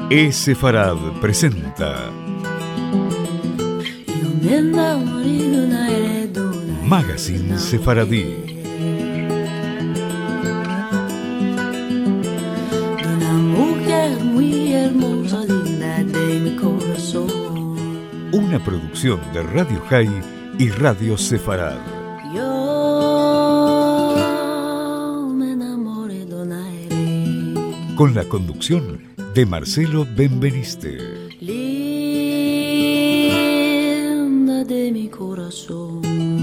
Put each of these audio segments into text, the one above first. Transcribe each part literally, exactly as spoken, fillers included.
E-Sefarad presenta Magazine Sefaradí. Una producción de Radio High y Radio Sefarad. Con la conducción de Marcelo Benveniste. Linda de mi corazón.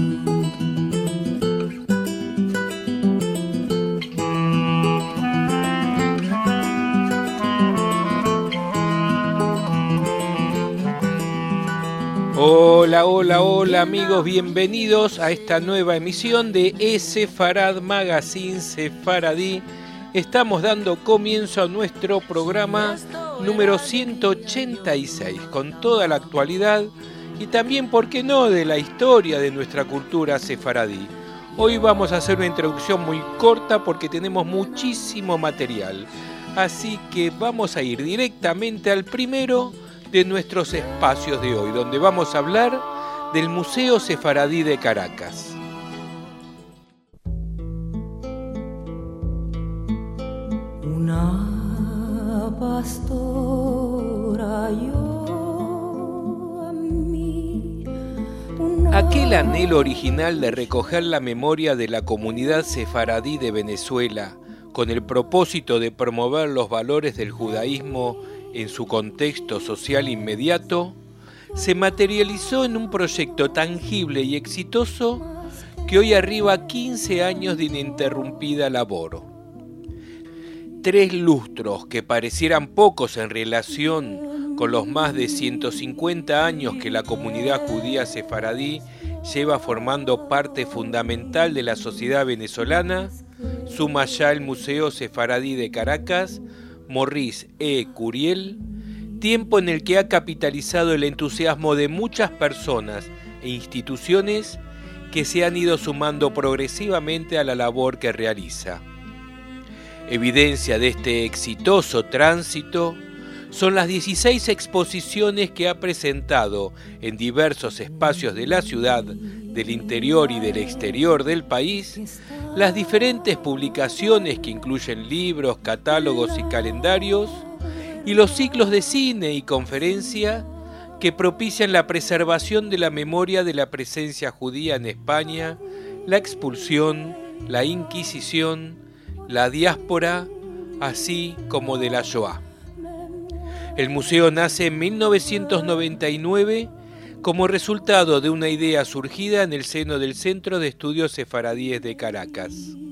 Hola, hola, hola amigos, bienvenidos a esta nueva emisión de E-Sefarad Magazine Sefaradí. Estamos dando comienzo a nuestro programa número ciento ochenta y seis, con toda la actualidad y también, ¿por qué no?, de la historia de nuestra cultura sefaradí. Hoy vamos a hacer una introducción muy corta porque tenemos muchísimo material, así que vamos a ir directamente al primero de nuestros espacios de hoy, donde vamos a hablar del Museo Sefaradí de Caracas. Una pastora yo a mí, una... Aquel anhelo original de recoger la memoria de la comunidad sefaradí de Venezuela, con el propósito de promover los valores del judaísmo en su contexto social inmediato, se materializó en un proyecto tangible y exitoso que hoy arriba quince años de ininterrumpida labor. Tres lustros que parecieran pocos en relación con los más de ciento cincuenta años que la comunidad judía sefaradí lleva formando parte fundamental de la sociedad venezolana, suma ya el Museo Sefaradí de Caracas, Maurice E. Curiel, tiempo en el que ha capitalizado el entusiasmo de muchas personas e instituciones que se han ido sumando progresivamente a la labor que realiza. Evidencia de este exitoso tránsito son las dieciséis exposiciones que ha presentado en diversos espacios de la ciudad, del interior y del exterior del país, las diferentes publicaciones que incluyen libros, catálogos y calendarios, y los ciclos de cine y conferencia que propician la preservación de la memoria de la presencia judía en España, la expulsión, la Inquisición, la diáspora, así como de la Shoah. El museo nace en mil novecientos noventa y nueve como resultado de una idea surgida en el seno del Centro de Estudios Sefaradíes de Caracas.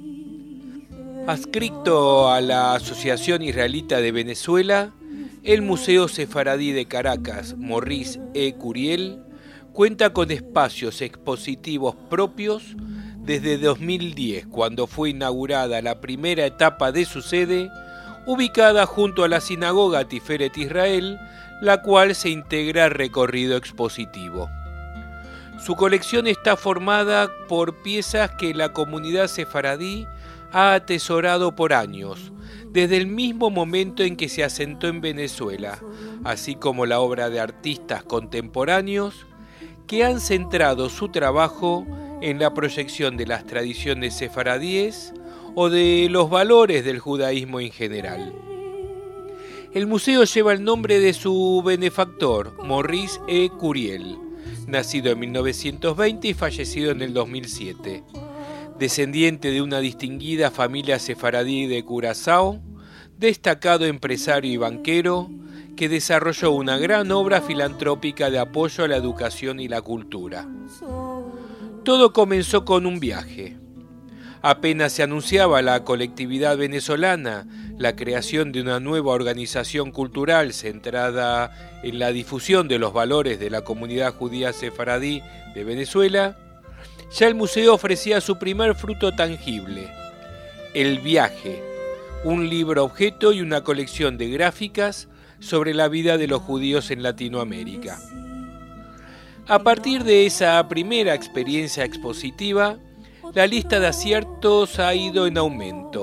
Adscrito a la Asociación Israelita de Venezuela, el Museo Sefaradí de Caracas, Maurice E. Curiel, cuenta con espacios expositivos propios desde dos mil diez, cuando fue inaugurada la primera etapa de su sede, ubicada junto a la sinagoga Tiferet Israel, la cual se integra al recorrido expositivo. Su colección está formada por piezas que la comunidad sefaradí ha atesorado por años, desde el mismo momento en que se asentó en Venezuela, así como la obra de artistas contemporáneos que han centrado su trabajo en la proyección de las tradiciones sefaradíes o de los valores del judaísmo en general. El museo lleva el nombre de su benefactor, Maurice E. Curiel, nacido en mil novecientos veinte y fallecido en el dos mil siete. Descendiente de una distinguida familia sefaradí de Curazao, destacado empresario y banquero, que desarrolló una gran obra filantrópica de apoyo a la educación y la cultura. Todo comenzó con un viaje. Apenas se anunciaba a la colectividad venezolana la creación de una nueva organización cultural centrada en la difusión de los valores de la comunidad judía sefaradí de Venezuela, ya el museo ofrecía su primer fruto tangible, El Viaje, un libro objeto y una colección de gráficas sobre la vida de los judíos en Latinoamérica. A partir de esa primera experiencia expositiva, la lista de aciertos ha ido en aumento,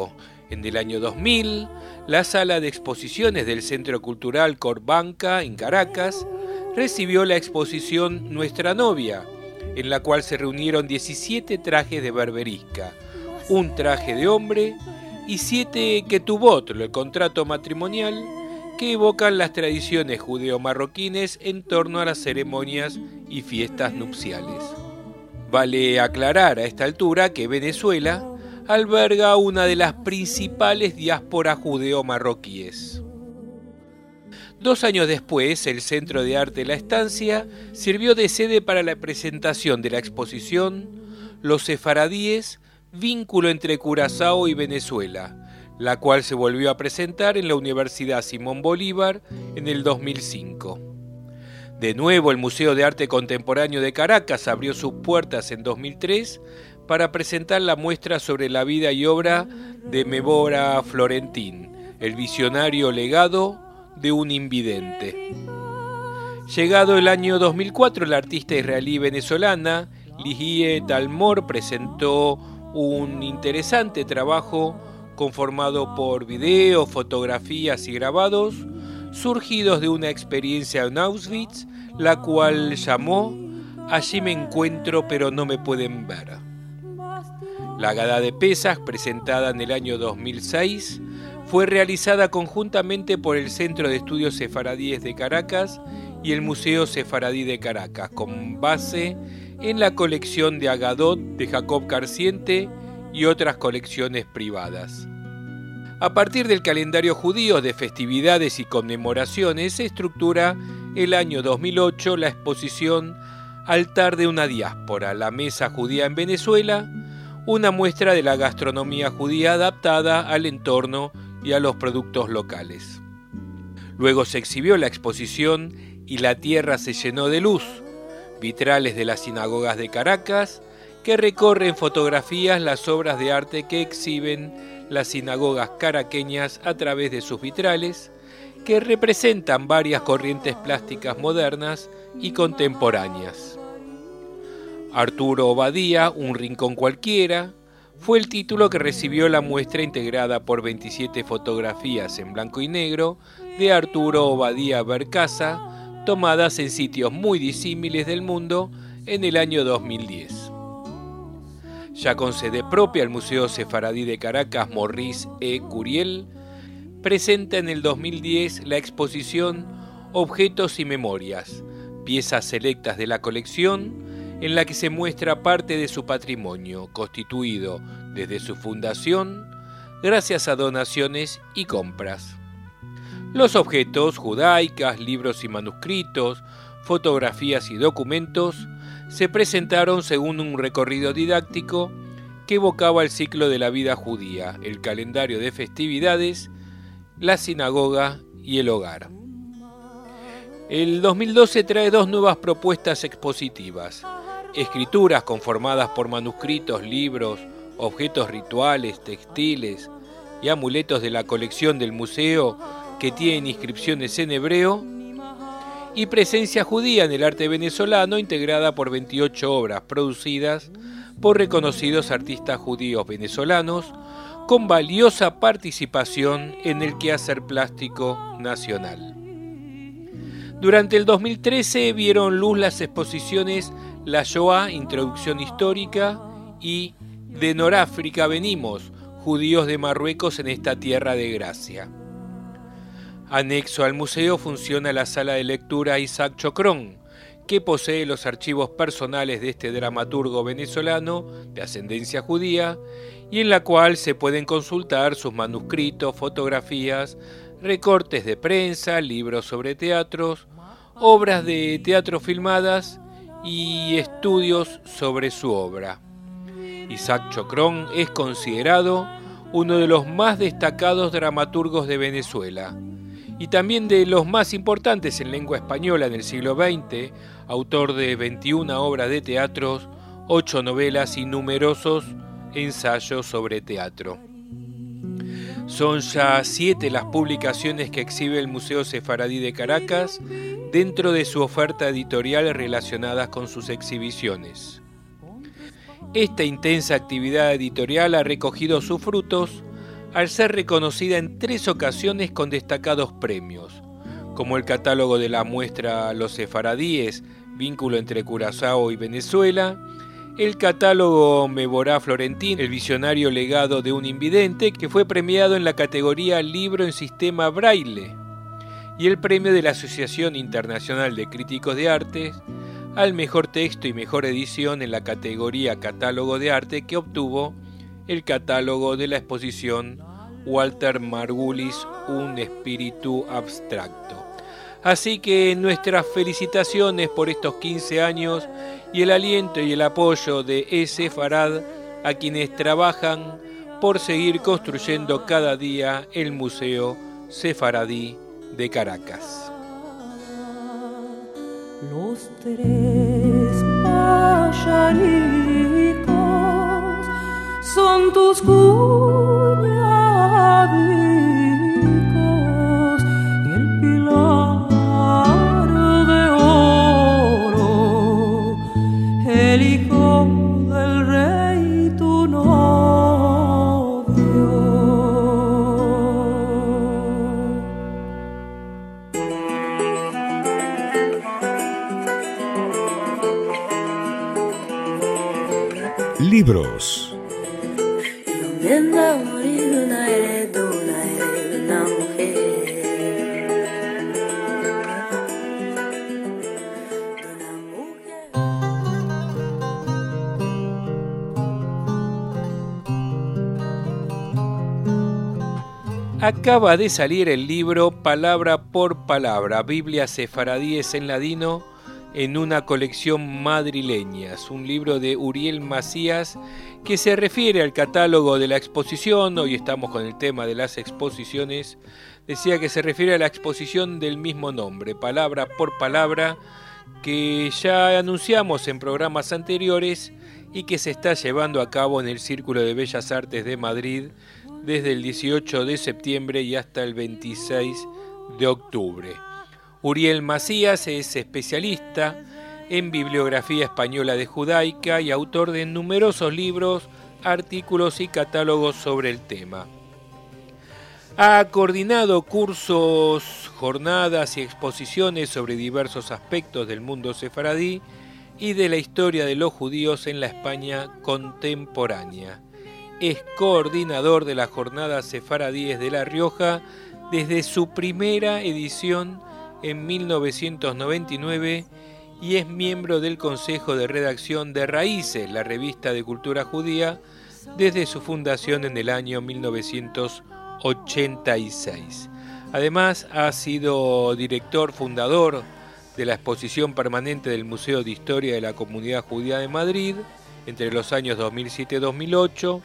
En el año dos mil, la sala de exposiciones del Centro Cultural Corbanca, en Caracas, recibió la exposición Nuestra Novia, en la cual se reunieron diecisiete trajes de berberisca, un traje de hombre y siete ketubot, el contrato matrimonial, que evocan las tradiciones judeo-marroquines en torno a las ceremonias y fiestas nupciales. Vale aclarar a esta altura que Venezuela alberga una de las principales diásporas judeo-marroquíes. Dos años después, el Centro de Arte La Estancia sirvió de sede para la presentación de la exposición Los Sefaradíes, vínculo entre Curazao y Venezuela, la cual se volvió a presentar en la Universidad Simón Bolívar en el dos mil cinco. De nuevo, el Museo de Arte Contemporáneo de Caracas abrió sus puertas en dos mil tres para presentar la muestra sobre la vida y obra de Mébora Florentín, el visionario legado de un invidente. Llegado el año dos mil cuatro, la artista israelí venezolana Ligie Talmor presentó un interesante trabajo conformado por videos, fotografías y grabados surgidos de una experiencia en Auschwitz, la cual llamó Allí me encuentro pero no me pueden ver. La Gada de Pesaj, presentada en el año dos mil seis, fue realizada conjuntamente por el Centro de Estudios Sefaradíes de Caracas y el Museo Sefaradí de Caracas, con base en la colección de Agadot de Jacob Carciente y otras colecciones privadas. A partir del calendario judío de festividades y conmemoraciones se estructura el año dos mil ocho la exposición Altar de una diáspora, la mesa judía en Venezuela, una muestra de la gastronomía judía adaptada al entorno y a los productos locales. Luego se exhibió la exposición Y la tierra se llenó de luz, vitrales de las sinagogas de Caracas, que recorren fotografías las obras de arte que exhiben las sinagogas caraqueñas a través de sus vitrales, que representan varias corrientes plásticas modernas y contemporáneas. Arturo Obadía, un rincón cualquiera, fue el título que recibió la muestra integrada por veintisiete fotografías en blanco y negro de Arturo Obadía Bercaza, tomadas en sitios muy disímiles del mundo en el año dos mil diez. Ya con sede propia, el Museo Sefaradí de Caracas Maurice E. Curiel presenta en el dos mil diez la exposición Objetos y Memorias, piezas selectas de la colección, en la que se muestra parte de su patrimonio, constituido desde su fundación, gracias a donaciones y compras. Los objetos, judaicas, libros y manuscritos, fotografías y documentos, se presentaron según un recorrido didáctico que evocaba el ciclo de la vida judía, el calendario de festividades, la sinagoga y el hogar. El dos mil doce trae dos nuevas propuestas expositivas: escrituras conformadas por manuscritos, libros, objetos rituales, textiles y amuletos de la colección del museo que tienen inscripciones en hebreo, y presencia judía en el arte venezolano, integrada por veintiocho obras producidas por reconocidos artistas judíos venezolanos, con valiosa participación en el quehacer plástico nacional. Durante el dos mil trece vieron luz las exposiciones La Shoah, Introducción Histórica, y De Noráfrica venimos, judíos de Marruecos en esta tierra de gracia. Anexo al museo funciona la sala de lectura Isaac Chocrón, que posee los archivos personales de este dramaturgo venezolano de ascendencia judía, y en la cual se pueden consultar sus manuscritos, fotografías, recortes de prensa, libros sobre teatros, obras de teatro filmadas y estudios sobre su obra. Isaac Chocrón es considerado uno de los más destacados dramaturgos de Venezuela y también de los más importantes en lengua española en el siglo veinte, autor de veintiuna obras de teatro, ocho novelas y numerosos ensayos sobre teatro. Son ya siete las publicaciones que exhibe el Museo Sefaradí de Caracas dentro de su oferta editorial relacionadas con sus exhibiciones. Esta intensa actividad editorial ha recogido sus frutos al ser reconocida en tres ocasiones con destacados premios, como el catálogo de la muestra Los Sefaradíes, vínculo entre Curazao y Venezuela, el catálogo Mevorá Florentín, el visionario legado de un invidente, que fue premiado en la categoría Libro en Sistema Braille, y el premio de la Asociación Internacional de Críticos de Arte al mejor texto y mejor edición en la categoría Catálogo de Arte, que obtuvo el catálogo de la exposición Walter Margulis, Un espíritu abstracto. Así que nuestras felicitaciones por estos quince años y el aliento y el apoyo de E-Sefarad a quienes trabajan por seguir construyendo cada día el Museo Sefaradí de Caracas. Los tres pajaricos son tus cuñadicos y el pilar de oro, el hijo del rey tu novio. Libros. Linda morir una heredona, una mujer. Acaba de salir el libro Palabra por Palabra, Biblia Sefaradíes en ladino, en una colección madrileñas, un libro de Uriel Macías que se refiere al catálogo de la exposición. Hoy estamos con el tema de las exposiciones. Decía que se refiere a la exposición del mismo nombre, Palabra por Palabra, que ya anunciamos en programas anteriores y que se está llevando a cabo en el Círculo de Bellas Artes de Madrid desde el dieciocho de septiembre y hasta el veintiséis de octubre. Uriel Macías es especialista en bibliografía española de judaica y autor de numerosos libros, artículos y catálogos sobre el tema. Ha coordinado cursos, jornadas y exposiciones sobre diversos aspectos del mundo sefaradí y de la historia de los judíos en la España contemporánea. Es coordinador de las Jornadas Sefaradíes de La Rioja desde su primera edición en mil novecientos noventa y nueve y es miembro del Consejo de Redacción de Raíces, la revista de cultura judía, desde su fundación en el año mil novecientos ochenta y seis. Además, ha sido director fundador de la exposición permanente del Museo de Historia de la Comunidad Judía de Madrid entre los años dos mil siete y dos mil ocho,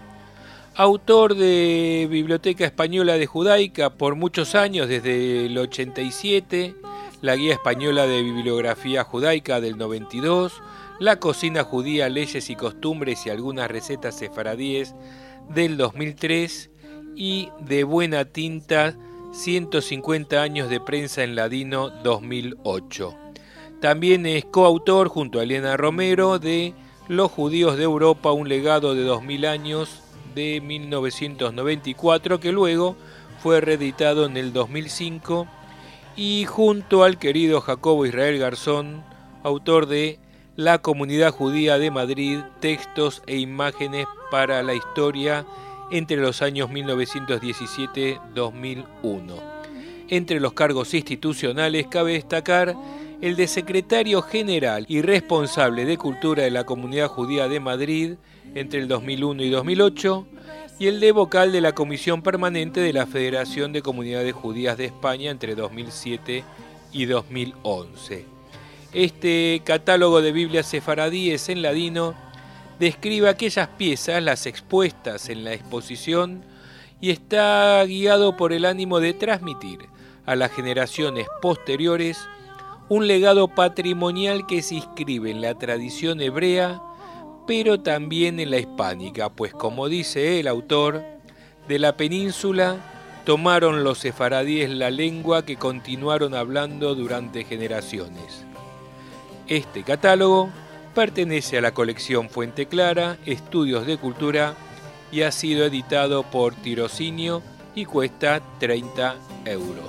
autor de Biblioteca Española de Judaica por muchos años, desde el ochenta y siete, la Guía Española de Bibliografía Judaica del noventa y dos, La Cocina Judía, Leyes y Costumbres y algunas recetas sefaradíes del dos mil tres y De Buena Tinta, ciento cincuenta años de prensa en ladino dos mil ocho. También es coautor junto a Elena Romero de Los Judíos de Europa, un legado de dos mil años, de mil novecientos noventa y cuatro, que luego fue reeditado en el dos mil cinco, y junto al querido Jacobo Israel Garzón, autor de La Comunidad Judía de Madrid, textos e imágenes para la historia entre los años mil novecientos diecisiete a dos mil uno. Entre los cargos institucionales cabe destacar el de secretario general y responsable de Cultura de la Comunidad Judía de Madrid entre el dos mil uno y dos mil ocho, y el de vocal de la Comisión Permanente de la Federación de Comunidades Judías de España entre dos mil siete y dos mil once. Este catálogo de Biblias sefaradíes en ladino describe aquellas piezas, las expuestas en la exposición, y está guiado por el ánimo de transmitir a las generaciones posteriores un legado patrimonial que se inscribe en la tradición hebrea, pero también en la hispánica, pues como dice el autor, de la península tomaron los sefaradíes la lengua que continuaron hablando durante generaciones. Este catálogo pertenece a la colección Fuente Clara, Estudios de Cultura, y ha sido editado por Tirocinio y cuesta treinta euros.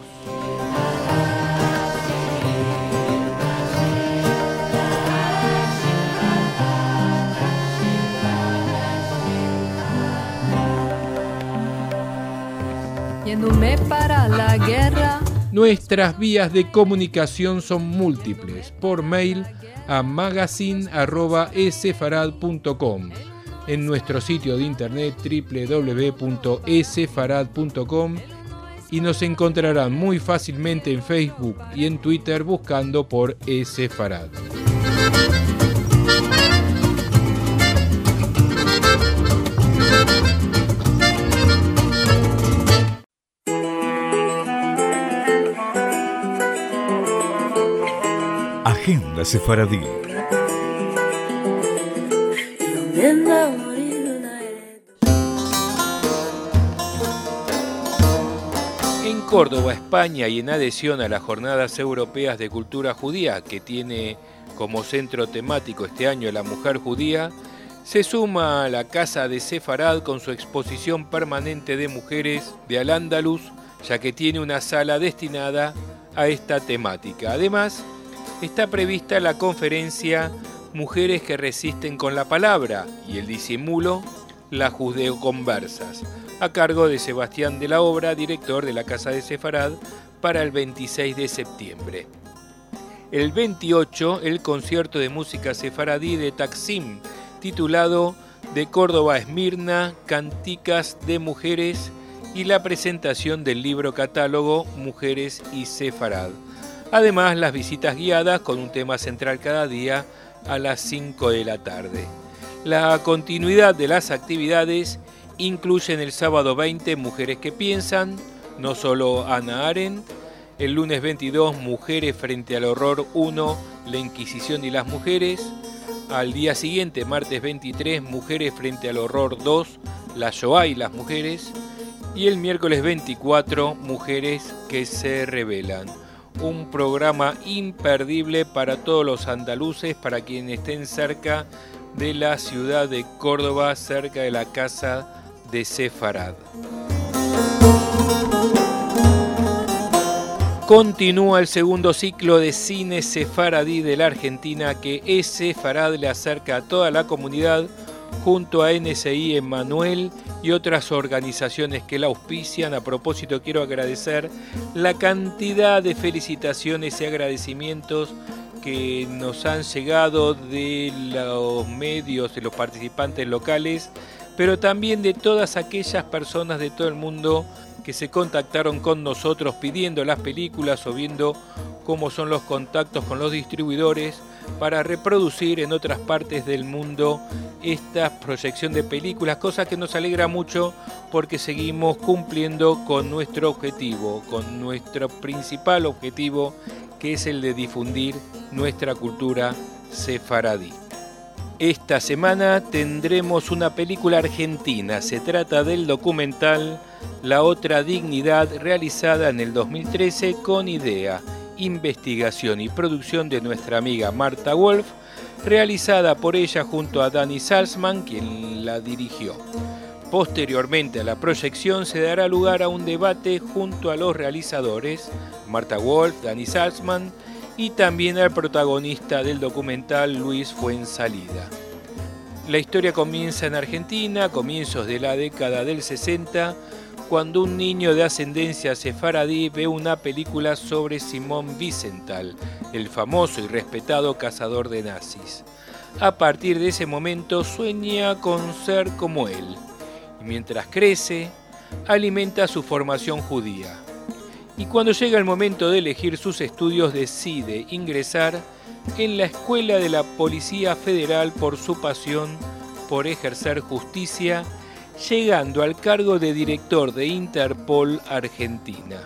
Yéndome para la guerra. Nuestras vías de comunicación son múltiples. Por mail a magazine arroba esefarad punto com, en nuestro sitio de internet doble u doble u doble u punto esefarad punto com, y nos encontrarán muy fácilmente en Facebook y en Twitter buscando por Esefarad. Agenda Sefaradí. En Córdoba, España, y en adhesión a las Jornadas Europeas de Cultura Judía, que tiene como centro temático este año la mujer judía, se suma a la Casa de Sefarad con su exposición permanente de mujeres de Al-Ándalus, ya que tiene una sala destinada a esta temática. Además, está prevista la conferencia Mujeres que resisten con la palabra y el disimulo, las judeoconversas, a cargo de Sebastián de la Obra, director de la Casa de Sefarad, para el veintiséis de septiembre. El veintiocho, el concierto de música sefaradí de Taksim, titulado De Córdoba a Esmirna, Canticas de Mujeres, y la presentación del libro catálogo Mujeres y Sefarad. Además, las visitas guiadas con un tema central cada día a las cinco de la tarde. La continuidad de las actividades incluyen el sábado veinte Mujeres que Piensan, no solo Hannah Arendt, el lunes veintidós Mujeres frente al horror uno, la Inquisición y las mujeres, al día siguiente, martes veintitrés, Mujeres frente al horror dos, la Shoah y las mujeres, y el miércoles veinticuatro, Mujeres que se rebelan. Un programa imperdible para todos los andaluces, para quienes estén cerca de la ciudad de Córdoba, cerca de la Casa de Sefarad. Continúa el segundo ciclo de cine sefaradí de la Argentina que Esefarad le acerca a toda la comunidad, junto a N S I Emmanuel y otras organizaciones que la auspician. A propósito, quiero agradecer la cantidad de felicitaciones y agradecimientos que nos han llegado de los medios, de los participantes locales, pero también de todas aquellas personas de todo el mundo que se contactaron con nosotros pidiendo las películas o viendo cómo son los contactos con los distribuidores para reproducir en otras partes del mundo esta proyección de películas, cosa que nos alegra mucho porque seguimos cumpliendo con nuestro objetivo, con nuestro principal objetivo, que es el de difundir nuestra cultura sefaradí. Esta semana tendremos una película argentina. Se trata del documental La Otra Dignidad, realizada en el dos mil trece con idea, investigación y producción de nuestra amiga Marta Wolf, realizada por ella junto a Dani Salzman, quien la dirigió. Posteriormente a la proyección se dará lugar a un debate junto a los realizadores, Marta Wolf, Dani Salzman, y también al protagonista del documental, Luis Fuensalida. La historia comienza en Argentina, a comienzos de la década del sesenta, cuando un niño de ascendencia sefaradí ve una película sobre Simón Wiesenthal, el famoso y respetado cazador de nazis. A partir de ese momento sueña con ser como él, y mientras crece, alimenta su formación judía. Y cuando llega el momento de elegir sus estudios, decide ingresar en la Escuela de la Policía Federal por su pasión por ejercer justicia, llegando al cargo de director de Interpol Argentina.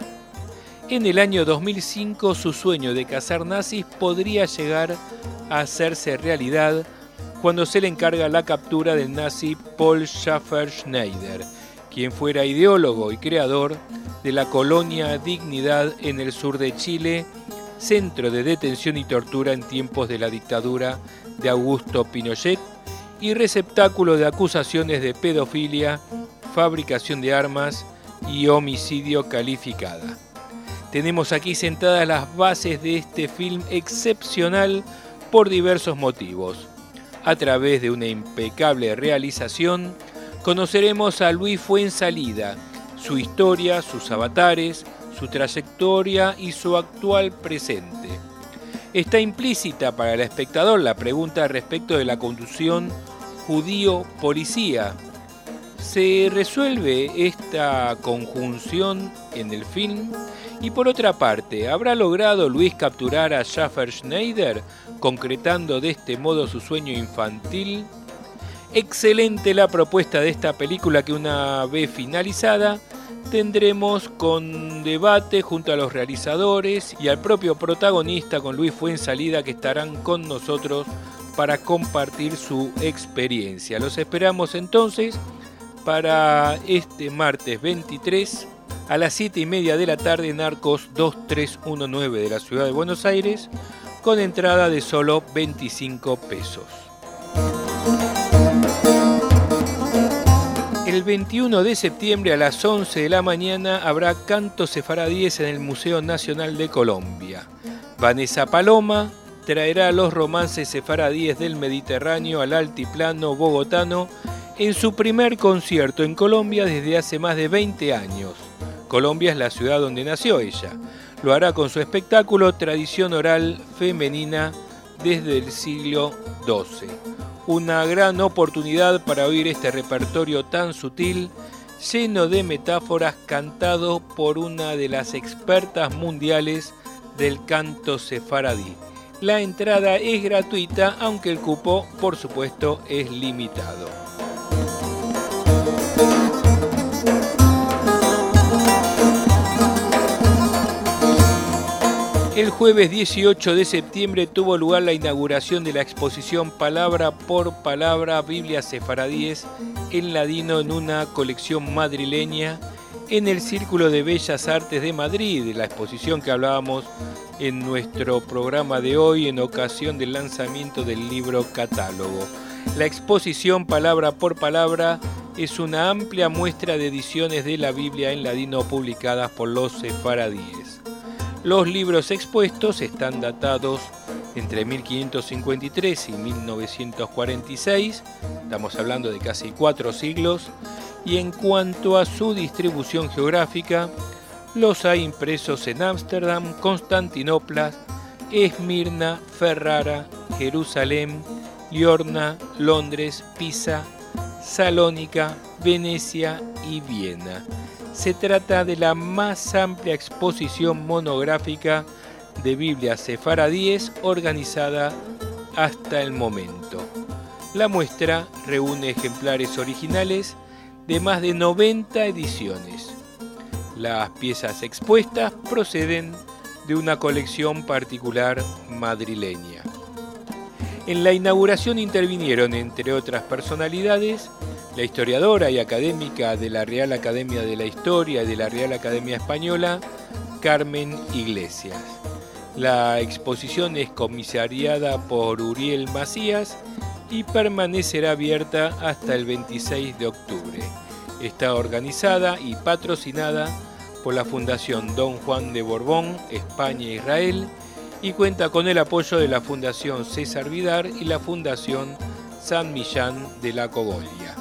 En el año dos mil cinco, su sueño de cazar nazis podría llegar a hacerse realidad cuando se le encarga la captura del nazi Paul Schaffer-Schneider, quien fuera ideólogo y creador de la colonia Dignidad en el sur de Chile, centro de detención y tortura en tiempos de la dictadura de Augusto Pinochet, y receptáculo de acusaciones de pedofilia, fabricación de armas y homicidio calificada. Tenemos aquí sentadas las bases de este film excepcional por diversos motivos. A través de una impecable realización, conoceremos a Luis Fuenzalida, su historia, sus avatares, su trayectoria y su actual presente. Está implícita para el espectador la pregunta respecto de la conducción judío-policía. ¿Se resuelve esta conjunción en el film? Y por otra parte, ¿habrá logrado Luis capturar a Schaffer Schneider, concretando de este modo su sueño infantil? Excelente la propuesta de esta película que, una vez finalizada, tendremos con debate junto a los realizadores y al propio protagonista, con Luis Fuenzalida, que estarán con nosotros para compartir su experiencia. Los esperamos entonces para este martes veintitrés a las siete y media de la tarde en Arcos dos tres uno nueve de la ciudad de Buenos Aires, con entrada de solo veinticinco pesos. El veintiuno de septiembre a las once de la mañana habrá cantos sefaradíes en el Museo Nacional de Colombia. Vanessa Paloma traerá los romances sefaradíes del Mediterráneo al altiplano bogotano en su primer concierto en Colombia desde hace más de veinte años. Colombia es la ciudad donde nació ella. Lo hará con su espectáculo Tradición Oral Femenina desde el siglo doce. Una gran oportunidad para oír este repertorio tan sutil, lleno de metáforas, cantado por una de las expertas mundiales del canto sefaradí. La entrada es gratuita, aunque el cupo, por supuesto, es limitado. El jueves dieciocho de septiembre tuvo lugar la inauguración de la exposición Palabra por Palabra, Biblias sefaradíes en ladino en una colección madrileña en el Círculo de Bellas Artes de Madrid, la exposición que hablábamos en nuestro programa de hoy en ocasión del lanzamiento del libro catálogo. La exposición Palabra por Palabra es una amplia muestra de ediciones de la Biblia en ladino publicadas por los sefaradíes. Los libros expuestos están datados entre mil quinientos cincuenta y tres y mil novecientos cuarenta y seis, estamos hablando de casi cuatro siglos, y en cuanto a su distribución geográfica, los hay impresos en Ámsterdam, Constantinopla, Esmirna, Ferrara, Jerusalén, Liorna, Londres, Pisa, Salónica, Venecia y Viena. Se trata de la más amplia exposición monográfica de Biblias sefaradíes organizada hasta el momento. La muestra reúne ejemplares originales de más de noventa ediciones. Las piezas expuestas proceden de una colección particular madrileña. En la inauguración intervinieron, entre otras personalidades, la historiadora y académica de la Real Academia de la Historia y de la Real Academia Española, Carmen Iglesias. La exposición es comisariada por Uriel Macías y permanecerá abierta hasta el veintiséis de octubre. Está organizada y patrocinada por la Fundación Don Juan de Borbón, España-Israel, y cuenta con el apoyo de la Fundación César Vidar y la Fundación San Millán de la Cogollia.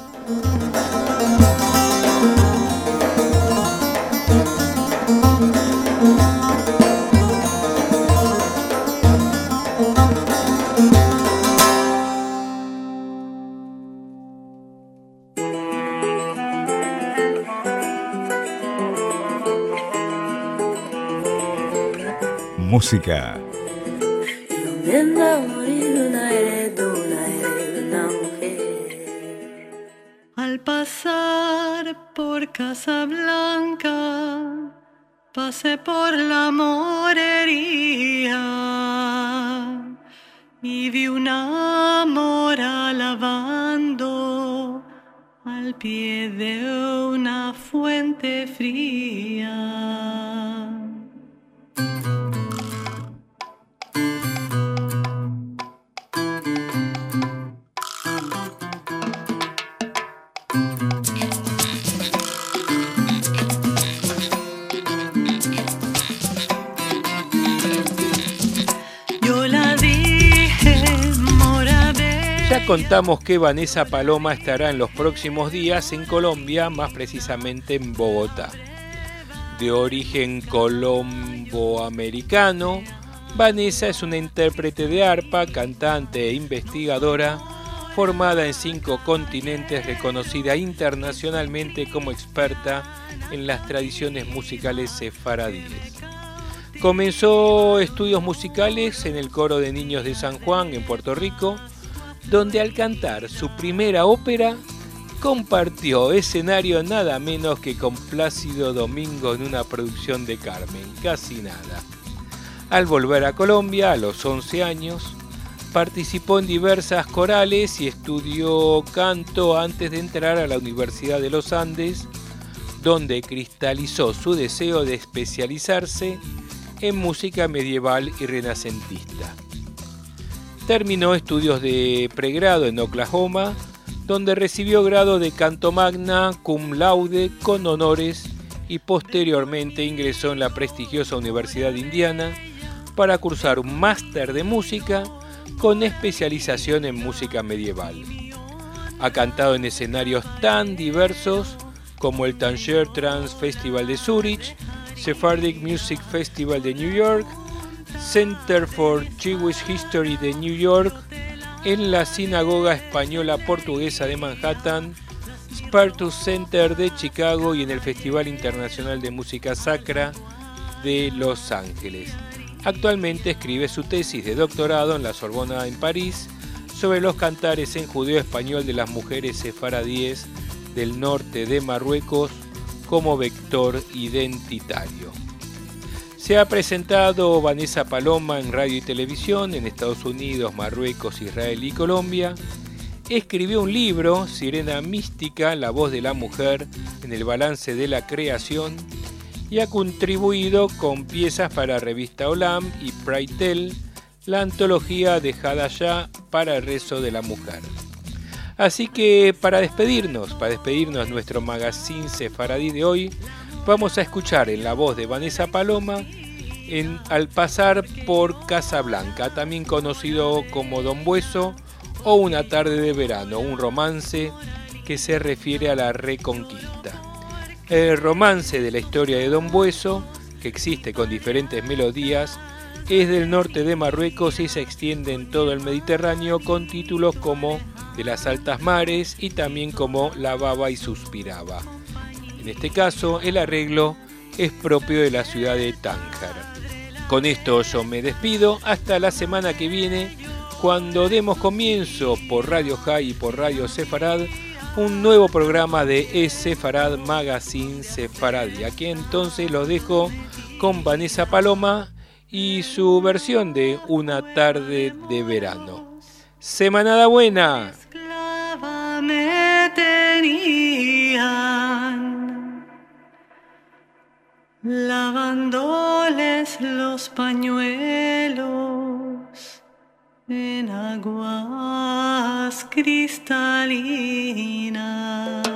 Música. Al pasar por Casablanca, pasé por la morería y vi una mora lavando al pie de una fuente fría. contamos que Vanessa Paloma estará en los próximos días en Colombia, más precisamente en Bogotá. De origen colomboamericano, Vanessa es una intérprete de arpa, cantante e investigadora, formada en cinco continentes, reconocida internacionalmente como experta en las tradiciones musicales sefaradíes. Comenzó estudios musicales en el Coro de Niños de San Juan, en Puerto Rico, donde al cantar su primera ópera, compartió escenario nada menos que con Plácido Domingo en una producción de Carmen, casi nada. Al volver a Colombia, a los once años, participó en diversas corales y estudió canto antes de entrar a la Universidad de los Andes, donde cristalizó su deseo de especializarse en música medieval y renacentista. Terminó estudios de pregrado en Oklahoma, donde recibió grado de canto magna cum laude con honores y posteriormente ingresó en la prestigiosa Universidad de Indiana para cursar un máster de música con especialización en música medieval. Ha cantado en escenarios tan diversos como el Tanger Trance Festival de Zurich, Sephardic Music Festival de New York, Center for Jewish History de New York, en la Sinagoga Española Portuguesa de Manhattan, Spartus Center de Chicago y en el Festival Internacional de Música Sacra de Los Ángeles. Actualmente escribe su tesis de doctorado en la Sorbona en París sobre los cantares en judeo-español de las mujeres sefaradíes del norte de Marruecos como vector identitario. Se ha presentado Vanessa Paloma en radio y televisión en Estados Unidos, Marruecos, Israel y Colombia. Escribió un libro, Sirena Mística, la voz de la mujer en el balance de la creación, y ha contribuido con piezas para Revista Olam y Praitel, la antología dejada ya para el rezo de la mujer. Así que para despedirnos, para despedirnos de nuestro magazine sefaradí de hoy, vamos a escuchar en la voz de Vanessa Paloma en Al pasar por Casablanca, también conocido como Don Bueso o Una tarde de verano, un romance que se refiere a la Reconquista. El romance de la historia de Don Bueso, que existe con diferentes melodías, es del norte de Marruecos y se extiende en todo el Mediterráneo con títulos como De las altas mares y también como Lavaba y suspiraba. En este caso, el arreglo es propio de la ciudad de Tánger. Con esto yo me despido, hasta la semana que viene, cuando demos comienzo por Radio High y por Radio Sefarad, un nuevo programa de Es-Sefarad Magazine Sefaradi. Aquí entonces los dejo con Vanessa Paloma y su versión de Una tarde de verano. ¡Semanada buena! Esclava me tenían, lavándoles los pañuelos en aguas cristalinas.